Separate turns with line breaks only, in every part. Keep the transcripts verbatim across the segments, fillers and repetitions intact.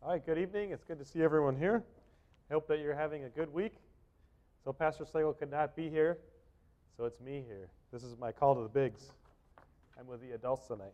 All right, good evening. It's good to see everyone here. I hope that you're having a good week. So Pastor Slagle could not be here, so it's me here. This is my call to the bigs. I'm with the adults tonight.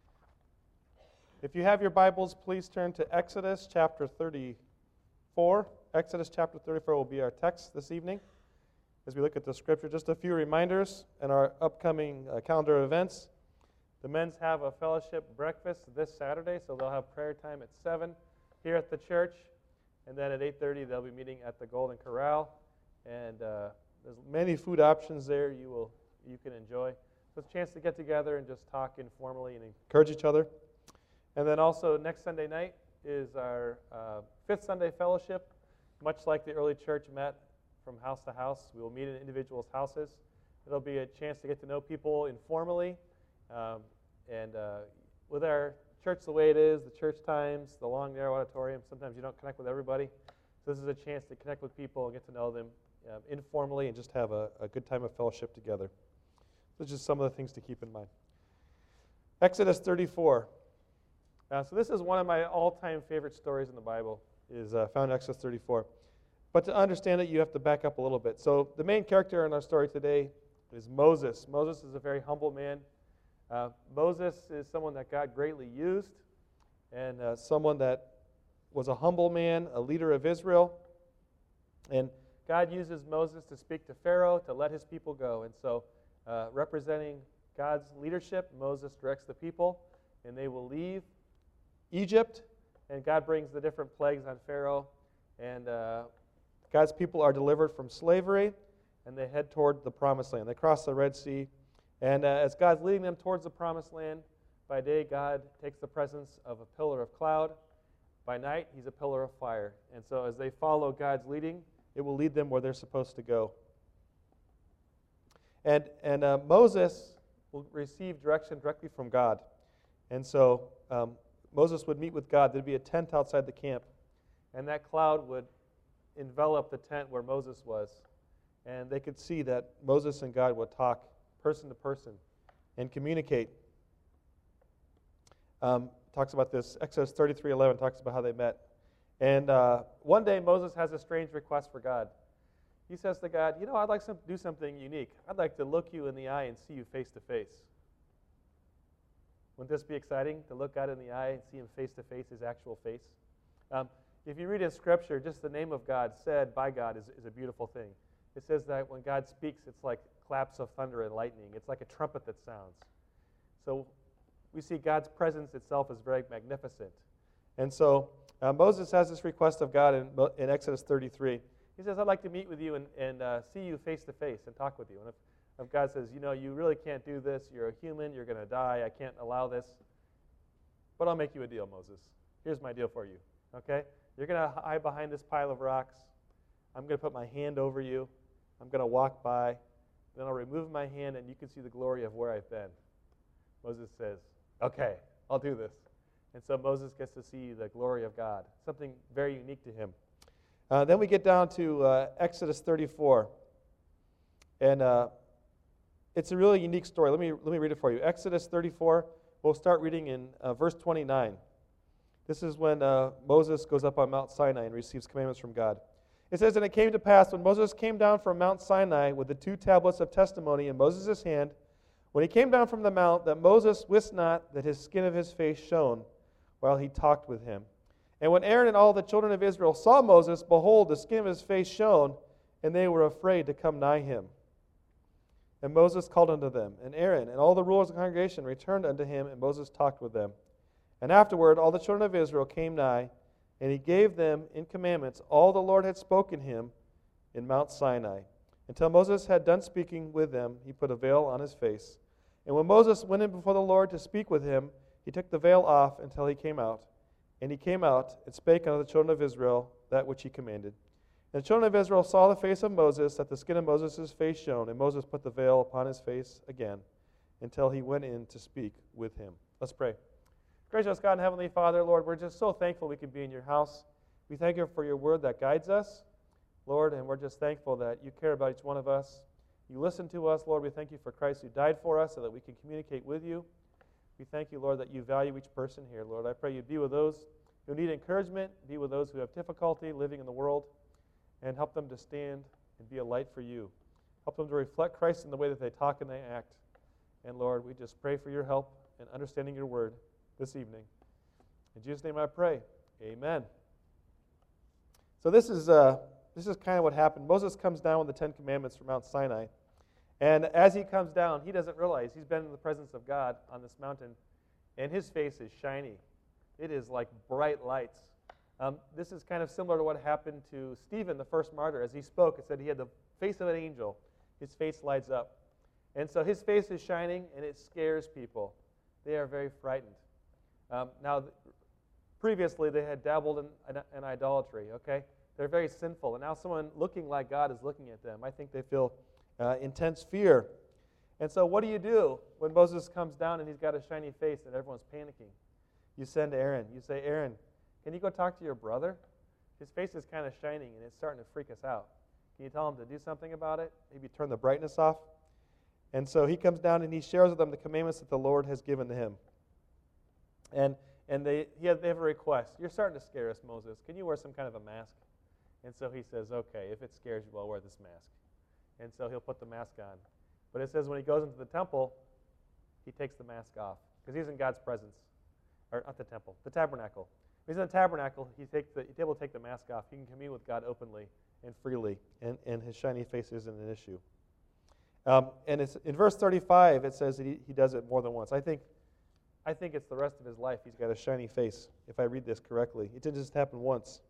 If you have your Bibles, please turn to Exodus chapter thirty-four. Exodus chapter thirty-four will be our text this evening as we look at the scripture. Just a few reminders and our upcoming uh, calendar events. The men's have a fellowship breakfast this Saturday, so they'll have prayer time at seven here at the church, and then at eight thirty they'll be meeting at the Golden Corral, and uh, there's many food options there you will you can enjoy. So it's a chance to get together and just talk informally and encourage each other. And then also next Sunday night is our uh, fifth Sunday fellowship. Much like the early church met from house to house, we will meet in individuals' houses. It'll be a chance to get to know people informally, um, and uh, with our church the way it is, the church times, the long, narrow auditorium, sometimes you don't connect with everybody. So this is a chance to connect with people and get to know them uh, informally and just have a, a good time of fellowship together. So just some of the things to keep in mind. Exodus thirty-four. Uh, so this is one of my all-time favorite stories in the Bible, is uh, found in Exodus thirty-four. But to understand it, you have to back up a little bit. So the main character in our story today is Moses. Moses is a very humble man. Uh, Moses is someone that God greatly used, and uh, someone that was a humble man, a leader of Israel. And God uses Moses to speak to Pharaoh to let his people go. And so, uh, representing God's leadership, Moses directs the people, and they will leave Egypt, and God brings the different plagues on Pharaoh, and uh, God's people are delivered from slavery, and they head toward the Promised Land. They cross the Red Sea. And uh, as God's leading them towards the Promised Land, by day God takes the presence of a pillar of cloud. By night, he's a pillar of fire. And so as they follow God's leading, it will lead them where they're supposed to go. And, and uh, Moses will receive direction directly from God. And so um, Moses would meet with God. There'd be a tent outside the camp. And that cloud would envelop the tent where Moses was. And they could see that Moses and God would talk person to person and communicate. Um, talks about this. Exodus thirty-three eleven talks about how they met. And uh, one day Moses has a strange request for God. He says to God, you know, I'd like to do something unique. I'd like to look you in the eye and see you face to face. Wouldn't this be exciting, to look God in the eye and see him face to face, his actual face? Um, if you read in Scripture, just the name of God said by God is, is a beautiful thing. It says that when God speaks, it's like claps of thunder and lightning. It's like a trumpet that sounds. So we see God's presence itself as very magnificent. And so uh, Moses has this request of God in, in Exodus thirty-three. He says, I'd like to meet with you and, and uh, see you face to face and talk with you. And if, if God says, you know, you really can't do this, you're a human, you're going to die, I can't allow this, but I'll make you a deal, Moses. Here's my deal for you, okay? You're going to hide behind this pile of rocks. I'm going to put my hand over you. I'm going to walk by. Then I'll remove my hand, and you can see the glory of where I've been. Moses says, okay, I'll do this. And so Moses gets to see the glory of God, something very unique to him. Uh, then we get down to uh, Exodus thirty-four. And uh, it's a really unique story. Let me, let me read it for you. Exodus thirty-four, we'll start reading in uh, verse twenty-nine. This is when uh, Moses goes up on Mount Sinai and receives commandments from God. It says, and it came to pass, when Moses came down from Mount Sinai with the two tablets of testimony in Moses' hand, when he came down from the mount, that Moses wist not that his skin of his face shone while he talked with him. And when Aaron and all the children of Israel saw Moses, behold, the skin of his face shone, and they were afraid to come nigh him. And Moses called unto them, and Aaron and all the rulers of the congregation returned unto him, and Moses talked with them. And afterward all the children of Israel came nigh, and he gave them in commandments all the Lord had spoken him in Mount Sinai. Until Moses had done speaking with them, he put a veil on his face. And when Moses went in before the Lord to speak with him, he took the veil off until he came out. And he came out and spake unto the children of Israel that which he commanded. And the children of Israel saw the face of Moses, that the skin of Moses' face shone, and Moses put the veil upon his face again until he went in to speak with him. Let's pray. Gracious God and Heavenly Father, Lord, we're just so thankful we can be in your house. We thank you for your word that guides us, Lord, and we're just thankful that you care about each one of us. You listen to us, Lord. We thank you for Christ who died for us so that we can communicate with you. We thank you, Lord, that you value each person here, Lord. I pray you be with those who need encouragement. Be with those who have difficulty living in the world, and help them to stand and be a light for you. Help them to reflect Christ in the way that they talk and they act. And Lord, we just pray for your help in understanding your word this evening. In Jesus' name I pray. Amen. So this is uh, this is kind of what happened. Moses comes down with the Ten Commandments from Mount Sinai. And as he comes down, he doesn't realize he's been in the presence of God on this mountain, and his face is shiny. It is like bright lights. Um, this is kind of similar to what happened to Stephen, the first martyr. As he spoke, it said he had the face of an angel. His face lights up. And so his face is shining, and it scares people. They are very frightened. Um, now, th- previously, they had dabbled in, in, in idolatry, okay? They're very sinful. And now someone looking like God is looking at them. I think they feel uh, intense fear. And so what do you do when Moses comes down and he's got a shiny face and everyone's panicking? You send Aaron. You say, Aaron, can you go talk to your brother? His face is kind of shining, and it's starting to freak us out. Can you tell him to do something about it? Maybe turn the brightness off? And so he comes down and he shares with them the commandments that the Lord has given to him. And and they he have, they have a request. You're starting to scare us, Moses. Can you wear some kind of a mask? And so he says, okay, if it scares you, I'll wear this mask. And so he'll put the mask on. But it says when he goes into the temple, he takes the mask off because he's in God's presence. Or not the temple, the tabernacle. When he's in the tabernacle, he take the, he's able to take the mask off. He can commune with God openly and freely, and, and his shiny face isn't an issue. Um, and it's, in verse thirty-five, it says that he, he does it more than once. I think, I think it's the rest of his life he's got a shiny face, if I read this correctly. It didn't just happen once.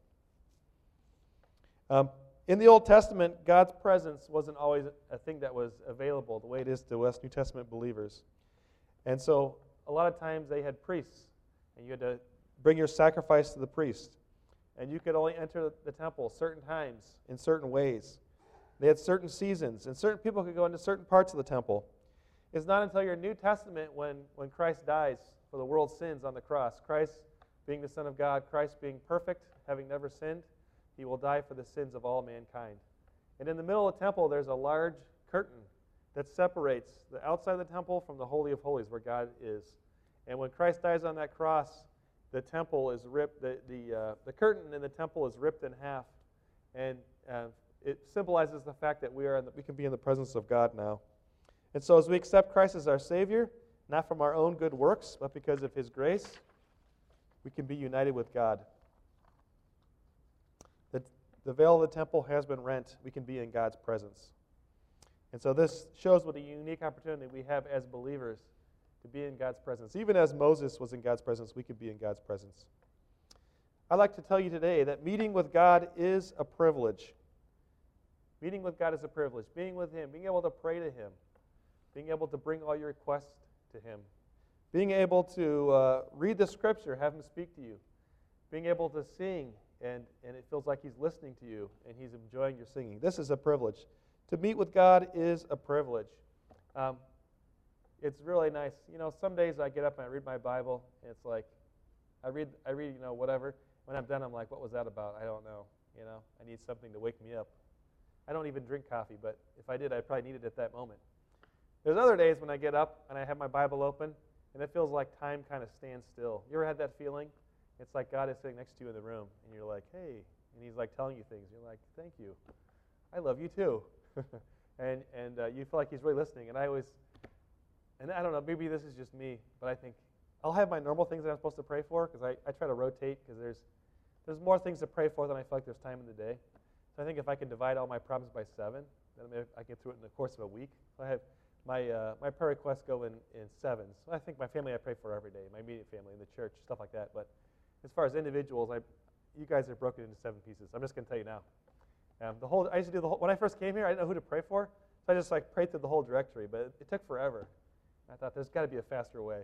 Um, in the Old Testament, God's presence wasn't always a thing that was available the way it is to us New Testament believers. And so a lot of times they had priests, and you had to bring your sacrifice to the priest. And you could only enter the temple certain times in certain ways. They had certain seasons, and certain people could go into certain parts of the temple. It's not until your New Testament when, when Christ dies for the world's sins on the cross, Christ being the Son of God, Christ being perfect, having never sinned, he will die for the sins of all mankind. And in the middle of the temple, there's a large curtain that separates the outside of the temple from the Holy of Holies where God is. And when Christ dies on that cross, the temple is ripped, the, the, uh, the curtain in the temple is ripped in half. And uh, it symbolizes the fact that we are in the, we can be in the presence of God now. And so as we accept Christ as our Savior, not from our own good works, but because of his grace, we can be united with God. The, the veil of the temple has been rent. We can be in God's presence. And so this shows what a unique opportunity we have as believers to be in God's presence. Even as Moses was in God's presence, we could be in God's presence. I'd like to tell you today that meeting with God is a privilege. Meeting with God is a privilege. Being with him, being able to pray to him, being able to bring all your requests to him, being able to uh, read the Scripture, have him speak to you, being able to sing, and, and it feels like he's listening to you and he's enjoying your singing. This is a privilege. To meet with God is a privilege. Um, it's really nice. You know, some days I get up and I read my Bible, and it's like, I read, I read, you know, whatever. When I'm done, I'm like, what was that about? I don't know. You know, I need something to wake me up. I don't even drink coffee, but if I did, I'd probably need it at that moment. There's other days when I get up and I have my Bible open, and it feels like time kind of stands still. You ever had that feeling? It's like God is sitting next to you in the room, and you're like, hey, and he's like telling you things. You're like, thank you. I love you too. and and uh, you feel like he's really listening. And I always, and I don't know, maybe this is just me, but I think I'll have my normal things that I'm supposed to pray for, because I, I try to rotate, because there's there's more things to pray for than I feel like there's time in the day. So I think if I can divide all my problems by seven, then maybe I can get through it in the course of a week. So I have my uh, my prayer requests go in, in sevens. So I think my family I pray for every day, my immediate family in the church, stuff like that. But as far as individuals, I you guys are broken into seven pieces. I'm just going to tell you now. Um, the whole I used to do the whole, when I first came here, I didn't know who to pray for, so I just like prayed through the whole directory. But it, it took forever. I thought there's got to be a faster way.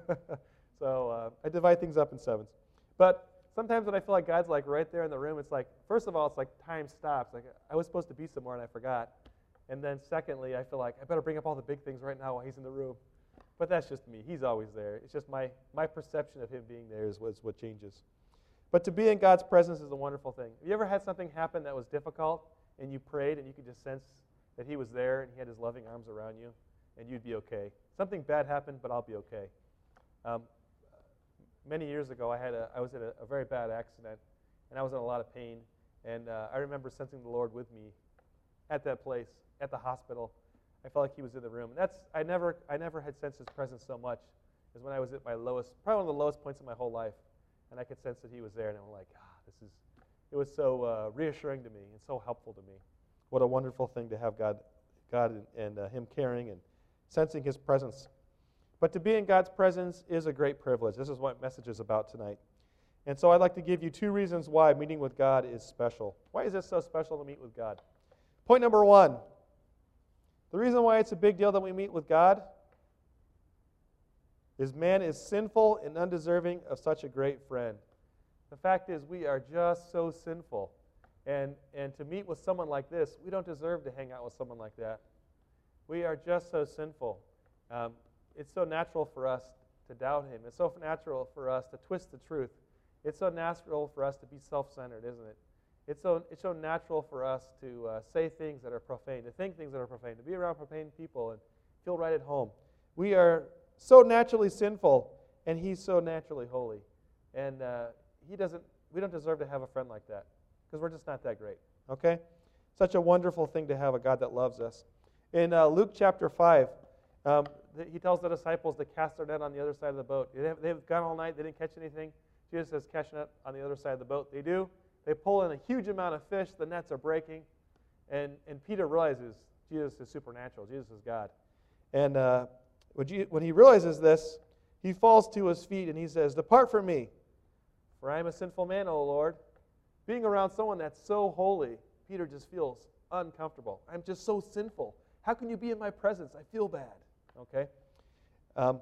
so uh, I divide things up in sevens. But sometimes when I feel like God's like right there in the room, it's like, first of all, it's like time stops. Like I was supposed to be somewhere and I forgot. And then secondly, I feel like I better bring up all the big things right now while he's in the room. But that's just me. He's always there. It's just my, my perception of him being there is what's, what changes. But to be in God's presence is a wonderful thing. Have you ever had something happen that was difficult and you prayed and you could just sense that he was there and he had his loving arms around you and you'd be okay? Something bad happened, but I'll be okay. Um, many years ago, I had a, I was in a, a very bad accident, and I was in a lot of pain. And uh, I remember sensing the Lord with me at that place, at the hospital. I felt like He was in the room. And that's I never I never had sensed His presence so much as when I was at my lowest, probably one of the lowest points of my whole life, and I could sense that He was there. And I'm like, ah, this is. It was so uh, reassuring to me and so helpful to me. What a wonderful thing to have God, God and, and uh, Him caring and sensing His presence. But to be in God's presence is a great privilege. This is what message is about tonight. And so I'd like to give you two reasons why meeting with God is special. Why is it so special to meet with God? Point number one, the reason why it's a big deal that we meet with God is man is sinful and undeserving of such a great friend. The fact is we are just so sinful. And, and to meet with someone like this, we don't deserve to hang out with someone like that. We are just so sinful. Um, it's so natural for us to doubt Him. It's so natural for us to twist the truth. It's so natural for us to be self-centered, isn't it? It's so, it's so natural for us to uh, say things that are profane, to think things that are profane, to be around profane people and feel right at home. We are so naturally sinful, and He's so naturally holy. And uh, He doesn't. We don't deserve to have a friend like that because we're just not that great. Okay? Such a wonderful thing to have a God that loves us. In uh, Luke chapter five, um, th- He tells the disciples to cast their net on the other side of the boat. They have, they've gone all night. They didn't catch anything. Jesus says, cast your net on the other side of the boat. They do. They pull in a huge amount of fish. The nets are breaking. And, and Peter realizes Jesus is supernatural. Jesus is God. And uh, when, Je- when he realizes this, he falls to his feet and he says, depart from me, for I am a sinful man, O Lord. Being around someone that's so holy, Peter just feels uncomfortable. I'm just so sinful. How can you be in my presence? I feel bad. Okay? Um,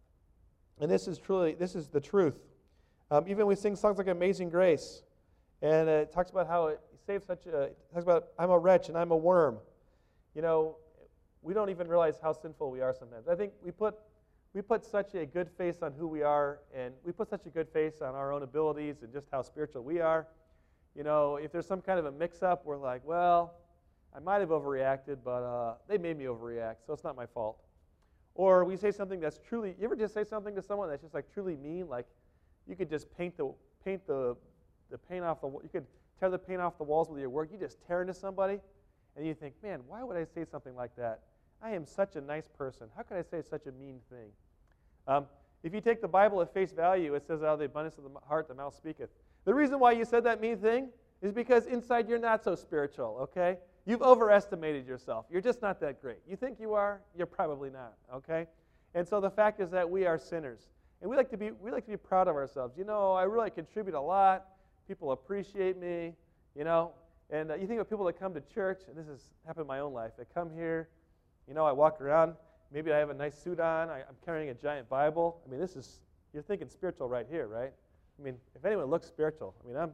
and this is truly, this is the truth. Um, even we sing songs like Amazing Grace, and uh, it talks about how it saves such a, it talks about, I'm a wretch and I'm a worm. You know, we don't even realize how sinful we are sometimes. I think we put we put such a good face on who we are, and we put such a good face on our own abilities and just how spiritual we are. You know, if there's some kind of a mix-up, we're like, well, I might have overreacted, but uh, they made me overreact, so it's not my fault. Or we say something that's truly, you ever just say something to someone that's just like truly mean, like you could just paint the paint the the paint off the you could tear the paint off the walls with your work. You just tear into somebody, and you think, man, why would I say something like that? I am such a nice person. How could I say such a mean thing? Um, if you take the Bible at face value, it says, out of the abundance of the heart, the mouth speaketh. The reason why you said that mean thing is because inside you're not so spiritual, okay? You've overestimated yourself. You're just not that great. You think you are, you're probably not, okay? And so the fact is that we are sinners. And we like to be we like to be proud of ourselves. You know, I really contribute a lot. People appreciate me, you know. And uh, you think of people that come to church, and this has happened in my own life. They come here, you know, I walk around. Maybe I have a nice suit on. I, I'm carrying a giant Bible. I mean, this is, you're thinking spiritual right here, right? I mean, if anyone looks spiritual, I mean, I'm,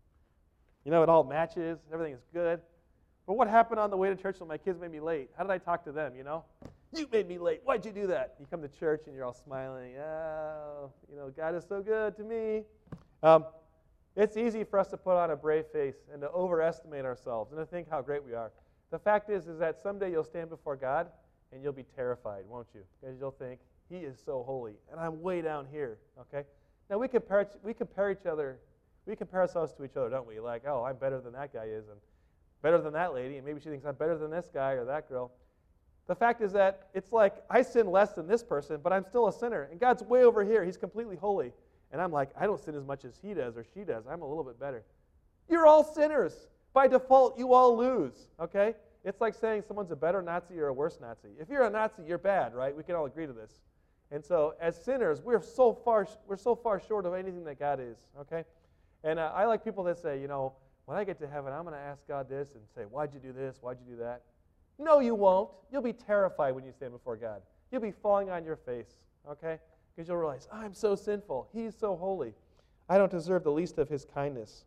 you know, it all matches. Everything is good. But what happened on the way to church when my kids made me late? How did I talk to them, you know? You made me late. Why'd you do that? You come to church and you're all smiling. Oh, you know, God is so good to me. Um, it's easy for us to put on a brave face and to overestimate ourselves and to think how great we are. The fact is, is that someday you'll stand before God and you'll be terrified, won't you? Because you'll think, He is so holy, and I'm way down here, okay? Now, we compare, we compare each other, we compare ourselves to each other, don't we? Like, oh, I'm better than that guy is, and better than that lady, and maybe she thinks I'm better than this guy or that girl. The fact is that it's like I sin less than this person, but I'm still a sinner, and God's way over here. He's completely holy, and I'm like, I don't sin as much as he does or she does. I'm a little bit better. You're all sinners. By default, you all lose, okay? It's like saying someone's a better Nazi or a worse Nazi. If you're a Nazi, you're bad, right? We can all agree to this. And so, as sinners, we're so far we're so far short of anything that God is, okay? And uh, I like people that say, you know, when I get to heaven, I'm going to ask God this and say, why'd you do this? Why'd you do that? No, you won't. You'll be terrified when you stand before God. You'll be falling on your face, okay? Because you'll realize, I'm so sinful. He's so holy. I don't deserve the least of His kindness.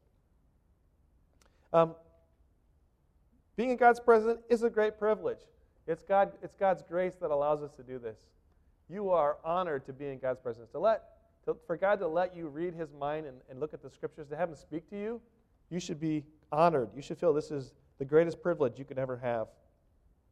Um, being in God's presence is a great privilege. It's God. It's God's grace that allows us to do this. You are honored to be in God's presence. To let, to, for God to let you read His mind and, and look at the Scriptures, to have Him speak to you, you should be honored. You should feel this is the greatest privilege you could ever have.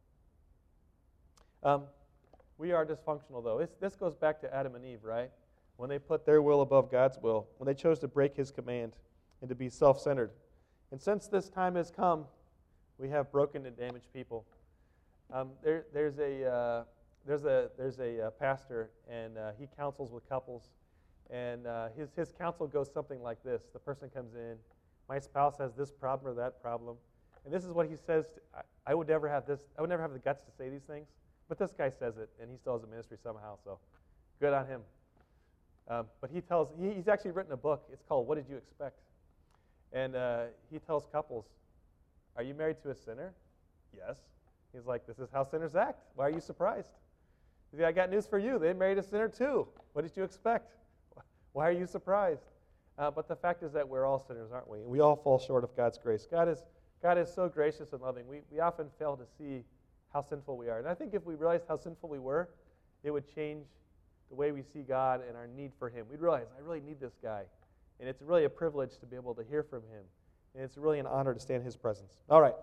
Um, we are dysfunctional, though. It's, this goes back to Adam and Eve, right? when they put their will above God's will, when they chose to break His command and to be self-centered. And since this time has come, we have broken and damaged people. Um, there, there's a uh, there's a there's a uh, pastor, and uh, he counsels with couples, and uh, his his counsel goes something like this: the person comes in, my spouse has this problem or that problem, and this is what he says. To, I, I would never have this. I would never have the guts to say these things, but this guy says it, and he still has a ministry somehow. So, good on him. Um, but he tells he, he's actually written a book. It's called "What Did You Expect?" And uh, he tells couples, "Are you married to a sinner?" Yes. He's like, "This is how sinners act. Why are you surprised?" He's like, "I got news for you. They married a sinner too. What did you expect? Why are you surprised?" Uh, but the fact is that we're all sinners, aren't we? And we all fall short of God's grace. God is God is so gracious and loving. We we often fail to see how sinful we are. And I think if we realized how sinful we were, it would change the way we see God and our need for Him. We'd realize, I really need this guy. And it's really a privilege to be able to hear from Him. And it's really an honor to stand in His presence. All right.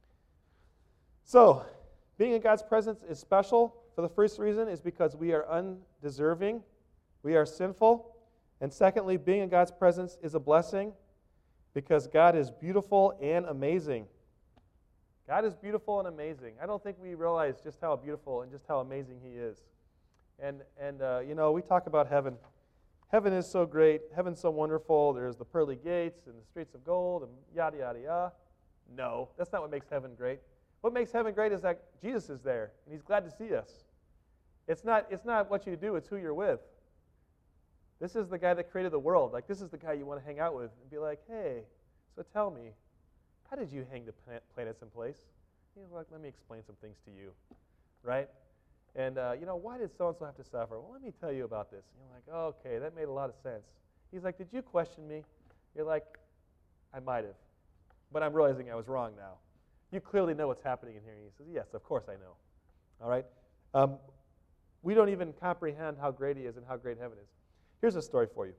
So, being in God's presence is special. For the first reason is because we are undeserving. We are sinful. And secondly, being in God's presence is a blessing because God is beautiful and amazing. God is beautiful and amazing. I don't think we realize just how beautiful and just how amazing He is. And, and uh, you know, we talk about heaven. Heaven is so great. Heaven's so wonderful. There's the pearly gates and the streets of gold and yada, yada, yada. No, that's not what makes heaven great. What makes heaven great is that Jesus is there, and He's glad to see us. It's not, it's not what you do, it's who you're with. This is the guy that created the world. Like, this is the guy you want to hang out with and be like, "Hey, so tell me, how did you hang the planets in place?" He's like, "Let me explain some things to you," right? And, uh, you know, "Why did so-and-so have to suffer?" "Well, let me tell you about this." And you're like, "Oh, okay, that made a lot of sense." He's like, "Did you question me?" You're like, "I might have, but I'm realizing I was wrong now. You clearly know what's happening in here." And he says, "Yes, of course I know." All right? Um, we don't even comprehend how great He is and how great heaven is. Here's a story for you.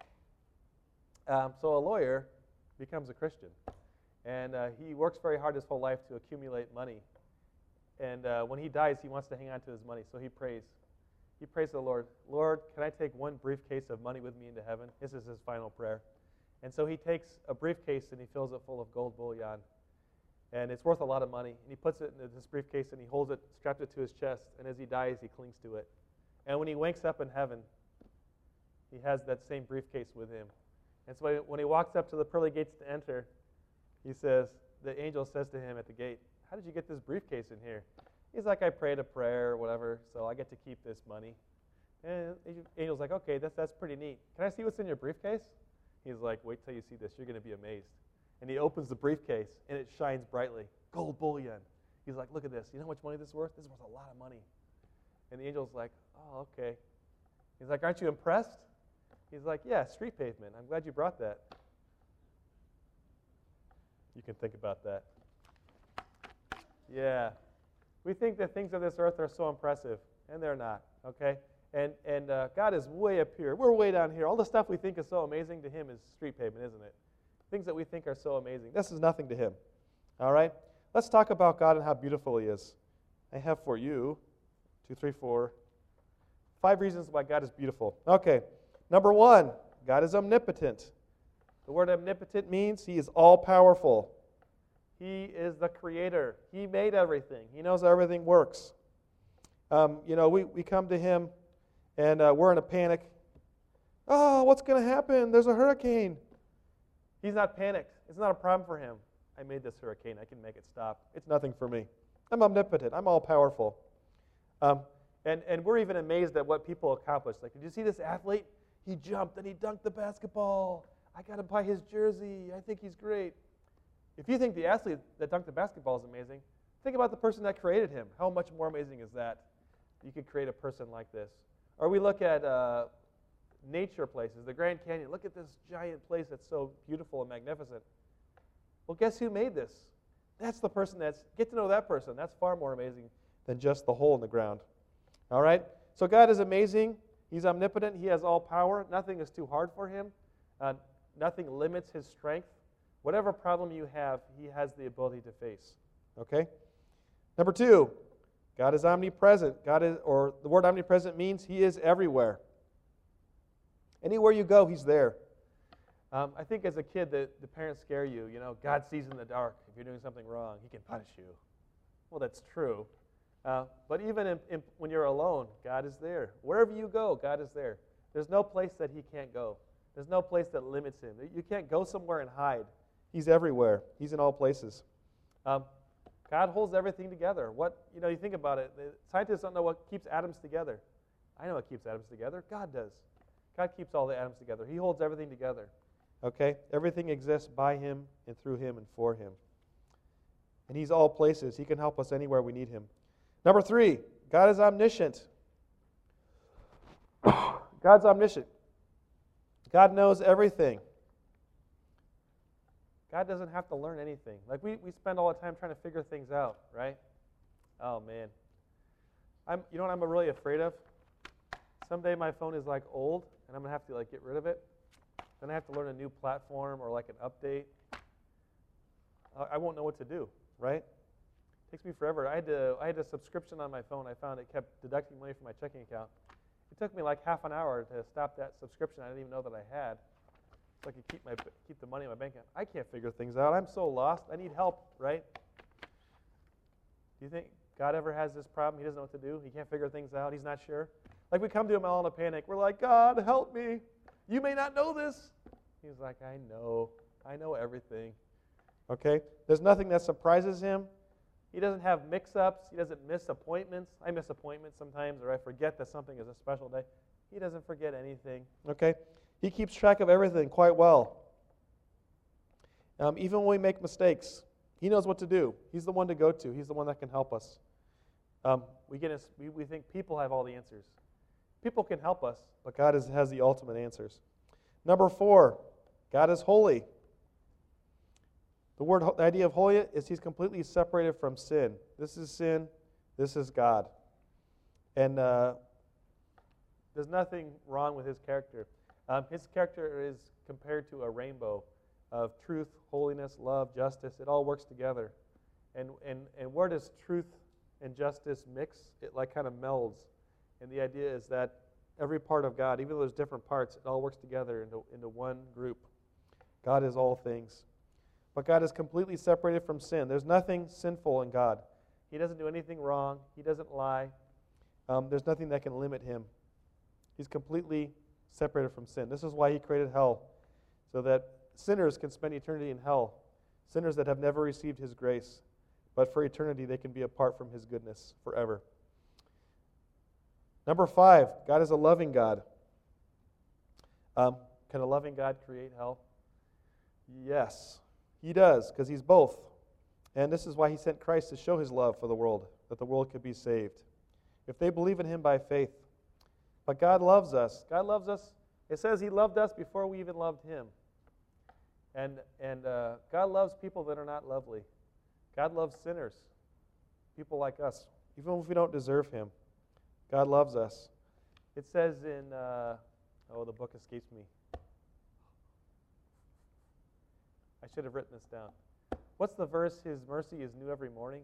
Um, so a lawyer becomes a Christian, and uh, he works very hard his whole life to accumulate money. And uh, when he dies, he wants to hang on to his money, so he prays. He prays to the Lord, "Lord, can I take one briefcase of money with me into heaven?" This is his final prayer. And so he takes a briefcase and he fills it full of gold bullion. And it's worth a lot of money. And he puts it in this briefcase and he holds it, strapped it to his chest. And as he dies, he clings to it. And when he wakes up in heaven, he has that same briefcase with him. And so when he walks up to the pearly gates to enter, he says, the angel says to him at the gate, "How did you get this briefcase in here?" He's like, "I prayed a prayer or whatever, so I get to keep this money." And the angel's like, "Okay, that's, that's pretty neat. Can I see what's in your briefcase?" He's like, "Wait till you see this. You're going to be amazed." And he opens the briefcase, and it shines brightly. Gold bullion. He's like, "Look at this. You know how much money this is worth? This is worth a lot of money." And the angel's like, "Oh, okay." He's like, "Aren't you impressed?" He's like, "Yeah, street pavement. I'm glad you brought that." You can think about that. Yeah. We think that things of this earth are so impressive, and they're not, okay? And and uh, God is way up here. We're way down here. All the stuff we think is so amazing to Him is street pavement, isn't it? Things that we think are so amazing. This is nothing to Him, all right? Let's talk about God and how beautiful He is. I have for you, two, three, four, five reasons why God is beautiful. Okay, number one, God is omnipotent. The word omnipotent means He is all-powerful. He is the creator. He made everything. He knows how everything works. Um, you know, we, we come to Him, and uh, we're in a panic. "Oh, what's going to happen? There's a hurricane." He's not panicked. It's not a problem for Him. "I made this hurricane. I can make it stop. It's nothing for me. I'm omnipotent. I'm all-powerful." Um, and, and we're even amazed at what people accomplish. Like, did you see this athlete? He jumped and he dunked the basketball. I got to buy his jersey. I think he's great. If you think the athlete that dunked the basketball is amazing, think about the person that created him. How much more amazing is that? You could create a person like this. Or we look at uh, nature places, the Grand Canyon. Look at this giant place that's so beautiful and magnificent. Well, guess who made this? That's the person that's, get to know that person. That's far more amazing than just the hole in the ground. All right? So God is amazing. He's omnipotent. He has all power. Nothing is too hard for Him. Uh, nothing limits His strength. Whatever problem you have, He has the ability to face. Okay? Number two, God is omnipresent. God is, or the word omnipresent means He is everywhere. Anywhere you go, He's there. Um, I think as a kid, the, the parents scare you. You know, God sees in the dark. If you're doing something wrong, He can punish you. Well, that's true. Uh, but even in, in, when you're alone, God is there. Wherever you go, God is there. There's no place that He can't go. There's no place that limits Him. You can't go somewhere and hide. He's everywhere. He's in all places. Um, God holds everything together. What, you know, you think about it. The scientists don't know what keeps atoms together. I know what keeps atoms together. God does. God keeps all the atoms together. He holds everything together. Okay? Everything exists by Him and through Him and for Him. And He's all places. He can help us anywhere we need Him. Number three, God is omniscient. God's omniscient. God knows everything. God doesn't have to learn anything. Like we, we spend all the time trying to figure things out, right? Oh, man. I'm, you know what I'm really afraid of? Someday my phone is like old, and I'm going to have to like get rid of it. Then I have to learn a new platform or like an update. I, I won't know what to do, right? It takes me forever. I had, to, I had a subscription on my phone. I found it kept deducting money from my checking account. It took me like half an hour to stop that subscription I didn't even know that I had, so I could keep my keep the money in my bank account. I can't figure things out. I'm so lost. I need help, right? Do you think God ever has this problem? He doesn't know what to do. He can't figure things out. He's not sure. Like we come to Him all in a panic. We're like, God, help me. You may not know this. He's like, I know. I know everything. Okay? There's nothing that surprises Him. He doesn't have mix-ups. He doesn't miss appointments. I miss appointments sometimes, or I forget that something is a special day. He doesn't forget anything. Okay? He keeps track of everything quite well. Um, even when we make mistakes, He knows what to do. He's the one to go to. He's the one that can help us. Um, we, get us, we, we think people have all the answers. People can help us, but God is, has the ultimate answers. Number four, God is holy. The word, the idea of holy is He's completely separated from sin. This is sin. This is God. And uh, there's nothing wrong with His character. Um, his character is compared to a rainbow of truth, holiness, love, justice. It all works together. And and and where does truth and justice mix? It like kind of melds. And the idea is that every part of God, even though there's different parts, it all works together into, into one group. God is all things. But God is completely separated from sin. There's nothing sinful in God. He doesn't do anything wrong. He doesn't lie. Um, there's nothing that can limit Him. He's completely separated from sin. This is why He created hell, so that sinners can spend eternity in hell, sinners that have never received His grace. But for eternity, they can be apart from His goodness forever. Number five, God is a loving God. Um, can a loving God create hell? Yes, He does, because He's both. And this is why He sent Christ to show His love for the world, that the world could be saved, if they believe in Him by faith. But God loves us. God loves us. It says He loved us before we even loved Him. And, and uh, God loves people that are not lovely. God loves sinners, people like us, even if we don't deserve Him. God loves us. It says in, uh, oh, the book escapes me. I should have written this down. What's the verse, His mercy is new every morning?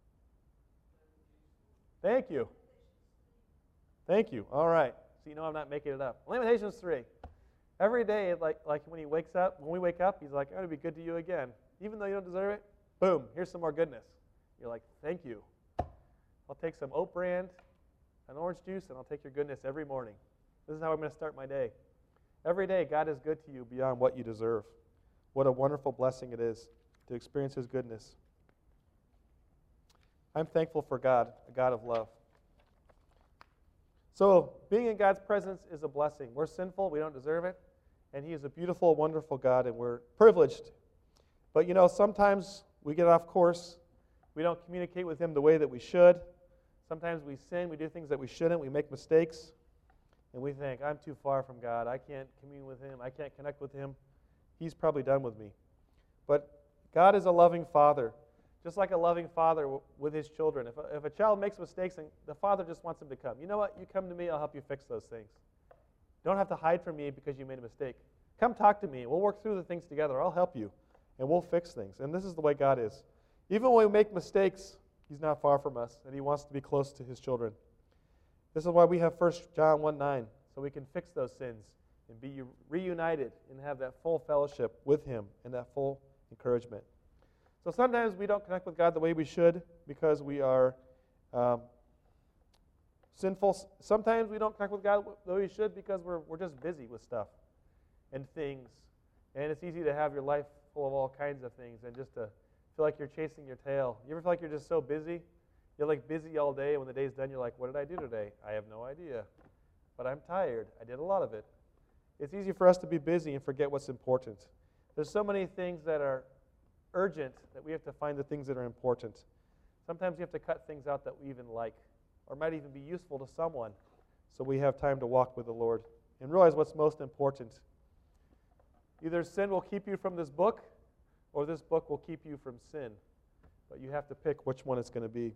Thank you. Thank you. All right. So you know I'm not making it up. Lamentations three. Every day, like, like when He wakes up, when we wake up, He's like, I'm going to be good to you again. Even though you don't deserve it, boom, here's some more goodness. You're like, thank you. I'll take some oat bran, an orange juice, and I'll take your goodness every morning. This is how I'm going to start my day. Every day, God is good to you beyond what you deserve. What a wonderful blessing it is to experience His goodness. I'm thankful for God, a God of love. So, being in God's presence is a blessing. We're sinful, we don't deserve it, and He is a beautiful, wonderful God, and we're privileged. But, you know, sometimes we get off course. We don't communicate with Him the way that we should. Sometimes we sin, we do things that we shouldn't, we make mistakes, and we think, I'm too far from God. I can't commune with Him. I can't connect with Him. He's probably done with me. But God is a loving Father, just like a loving father w- with his children. If a, if a child makes mistakes, and the father just wants him to come. You know what? You come to me, I'll help you fix those things. You don't have to hide from me because you made a mistake. Come talk to me. We'll work through the things together. I'll help you, and we'll fix things. And this is the way God is. Even when we make mistakes, He's not far from us, and He wants to be close to His children. This is why we have First John one nine, so we can fix those sins and be reunited and have that full fellowship with Him and that full encouragement. So sometimes we don't connect with God the way we should because we are um, sinful. Sometimes we don't connect with God the way we should because we're, we're just busy with stuff and things. And it's easy to have your life full of all kinds of things and just to feel like you're chasing your tail. You ever feel like you're just so busy? You're like busy all day, and when the day's done, you're like, what did I do today? I have no idea. But I'm tired. I did a lot of it. It's easy for us to be busy and forget what's important. There's so many things that are urgent that we have to find the things that are important. Sometimes you have to cut things out that we even like or might even be useful to someone so we have time to walk with the Lord and realize what's most important. Either sin will keep you from this book or this book will keep you from sin. But you have to pick which one it's going to be.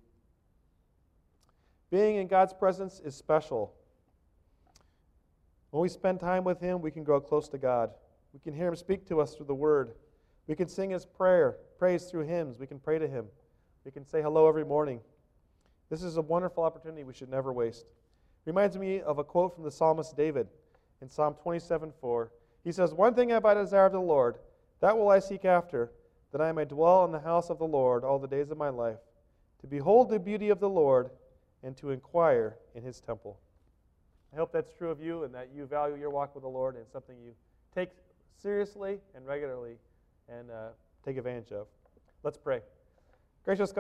Being in God's presence is special. When we spend time with Him, we can grow close to God. We can hear Him speak to us through the Word. We can sing His prayer, praise through hymns. We can pray to Him. We can say hello every morning. This is a wonderful opportunity we should never waste. Reminds me of a quote from the psalmist David in Psalm twenty-seven four. He says, "One thing have I desired of the Lord, that will I seek after, that I may dwell in the house of the Lord all the days of my life, to behold the beauty of the Lord and to inquire in His temple." I hope that's true of you and that you value your walk with the Lord and something you take seriously and regularly and uh, take advantage of. Let's pray. Gracious God,